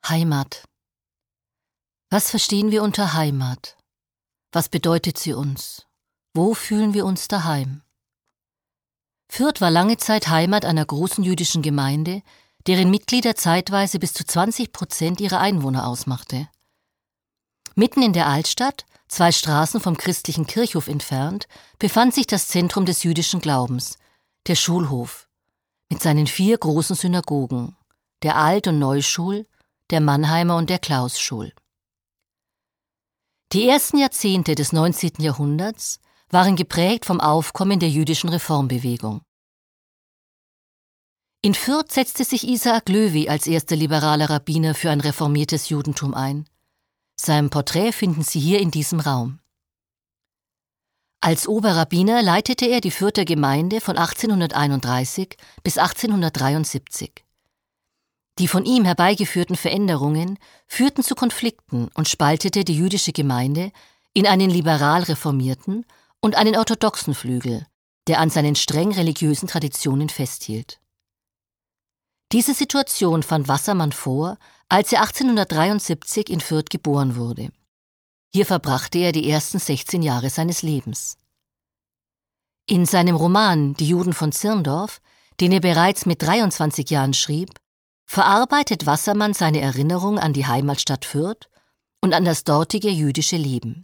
Heimat. Was verstehen wir unter Heimat? Was bedeutet sie uns? Wo fühlen wir uns daheim? Fürth war lange Zeit Heimat einer großen jüdischen Gemeinde, deren Mitglieder zeitweise bis zu 20% ihrer Einwohner ausmachte. Mitten in der Altstadt, 2 Straßen vom christlichen Kirchhof entfernt, befand sich das Zentrum des jüdischen Glaubens, der Schulhof, mit seinen 4 großen Synagogen, der Alt- und Neuschul, der Mannheimer und der Klausschul. Die ersten Jahrzehnte des 19. Jahrhunderts waren geprägt vom Aufkommen der jüdischen Reformbewegung. In Fürth setzte sich Isaak Löwy als erster liberaler Rabbiner für ein reformiertes Judentum ein. Sein Porträt finden Sie hier in diesem Raum. Als Oberrabbiner leitete er die Fürther Gemeinde von 1831 bis 1873. Die von ihm herbeigeführten Veränderungen führten zu Konflikten und spaltete die jüdische Gemeinde in einen liberal reformierten und einen orthodoxen Flügel, der an seinen streng religiösen Traditionen festhielt. Diese Situation fand Wassermann vor, als er 1873 in Fürth geboren wurde. Hier verbrachte er die ersten 16 Jahre seines Lebens. In seinem Roman »Die Juden von Zirndorf«, den er bereits mit 23 Jahren schrieb, verarbeitet Wassermann seine Erinnerung an die Heimatstadt Fürth und an das dortige jüdische Leben.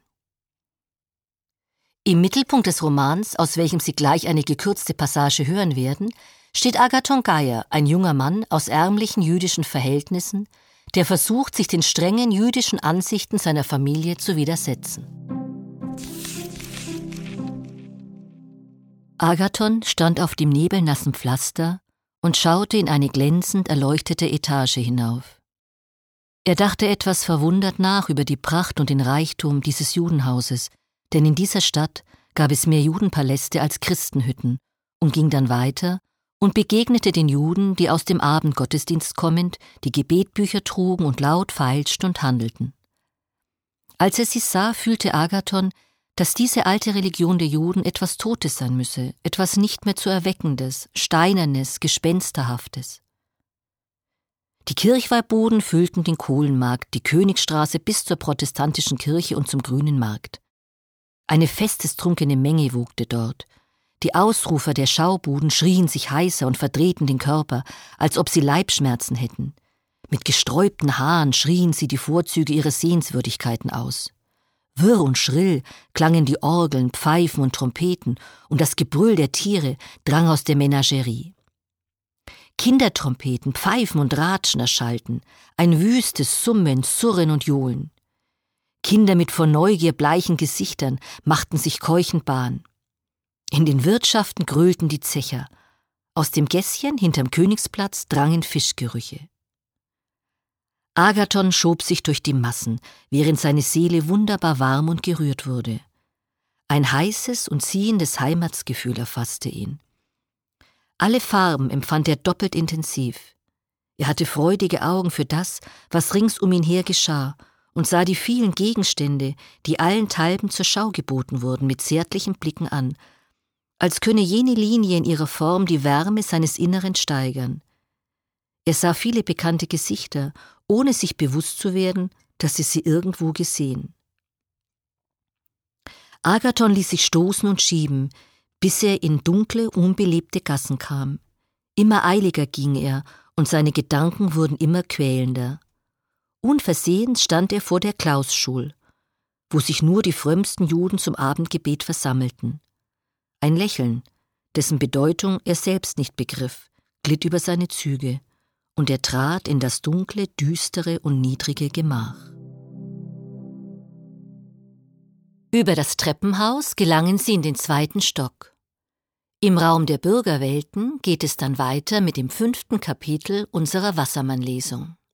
Im Mittelpunkt des Romans, aus welchem Sie gleich eine gekürzte Passage hören werden, steht Agathon Geyer, ein junger Mann aus ärmlichen jüdischen Verhältnissen, der versucht, sich den strengen jüdischen Ansichten seiner Familie zu widersetzen. Agathon stand auf dem nebelnassen Pflaster und schaute in eine glänzend erleuchtete Etage hinauf. Er dachte etwas verwundert nach über die Pracht und den Reichtum dieses Judenhauses, denn in dieser Stadt gab es mehr Judenpaläste als Christenhütten, und ging dann weiter und begegnete den Juden, die aus dem Abendgottesdienst kommend die Gebetbücher trugen und laut feilschten und handelten. Als er sie sah, fühlte Agathon, dass diese alte Religion der Juden etwas Totes sein müsse, etwas nicht mehr zu Erweckendes, Steinernes, Gespensterhaftes. Die Kirchweihboden füllten den Kohlenmarkt, die Königstraße bis zur protestantischen Kirche und zum Grünen Markt. Eine festestrunkene Menge wogte dort. Die Ausrufer der Schaubuden schrien sich heiser und verdrehten den Körper, als ob sie Leibschmerzen hätten. Mit gesträubten Haaren schrien sie die Vorzüge ihrer Sehenswürdigkeiten aus. Wirr und schrill klangen die Orgeln, Pfeifen und Trompeten, und das Gebrüll der Tiere drang aus der Menagerie. Kindertrompeten, Pfeifen und Ratschen erschallten, ein wüstes Summen, Surren und Johlen. Kinder mit vor Neugier bleichen Gesichtern machten sich keuchend Bahn. In den Wirtschaften gröhlten die Zecher. Aus dem Gässchen hinterm Königsplatz drangen Fischgerüche. Agathon schob sich durch die Massen, während seine Seele wunderbar warm und gerührt wurde. Ein heißes und ziehendes Heimatsgefühl erfasste ihn. Alle Farben empfand er doppelt intensiv. Er hatte freudige Augen für das, was rings um ihn her geschah, und sah die vielen Gegenstände, die allenthalben zur Schau geboten wurden, mit zärtlichen Blicken an, als könne jene Linie in ihrer Form die Wärme seines Inneren steigern. Er sah viele bekannte Gesichter, ohne sich bewusst zu werden, dass er sie irgendwo gesehen. Agathon ließ sich stoßen und schieben, bis er in dunkle, unbelebte Gassen kam. Immer eiliger ging er, und seine Gedanken wurden immer quälender. Unversehens stand er vor der Klausschul, wo sich nur die frömmsten Juden zum Abendgebet versammelten. Ein Lächeln, dessen Bedeutung er selbst nicht begriff, glitt über seine Züge, und er trat in das dunkle, düstere und niedrige Gemach. Über das Treppenhaus gelangen sie in den 2. Stock. Im Raum der Bürgerwelten geht es dann weiter mit dem 5. Kapitel unserer Wassermann-Lesung.